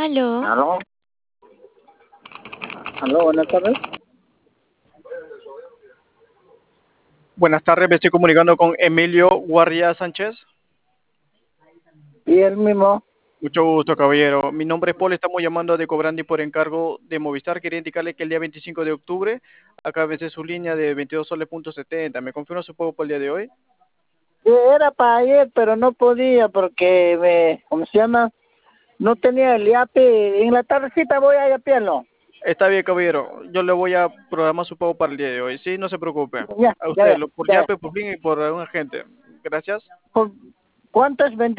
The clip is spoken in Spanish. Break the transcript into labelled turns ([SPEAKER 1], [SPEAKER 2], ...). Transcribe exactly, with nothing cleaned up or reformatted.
[SPEAKER 1] Aló.
[SPEAKER 2] Aló. Aló, buenas tardes.
[SPEAKER 3] Buenas tardes, me estoy comunicando con Emilio Guarria Sánchez.
[SPEAKER 2] Y el mismo.
[SPEAKER 3] Mucho gusto, caballero. Mi nombre es Paul, estamos llamando de Cobrandi por encargo de Movistar. Quería indicarle que el día veinticinco de octubre acá vence su línea de veintidós soles punto setenta. ¿Me confirma su pago por el día de hoy?
[SPEAKER 2] Sí, era para ayer, pero no podía porque me, ¿cómo se llama? No tenía el yape. En la tardecita voy a yapearlo.
[SPEAKER 3] Está bien, caballero. Yo le voy a programar su pago para el día de hoy. Sí, no se preocupe.
[SPEAKER 2] Ya,
[SPEAKER 3] A
[SPEAKER 2] ya,
[SPEAKER 3] usted,
[SPEAKER 2] ya.
[SPEAKER 3] lo- por
[SPEAKER 2] ya.
[SPEAKER 3] Yape, por fin y por un agente. Gracias.
[SPEAKER 2] ¿Cuánto es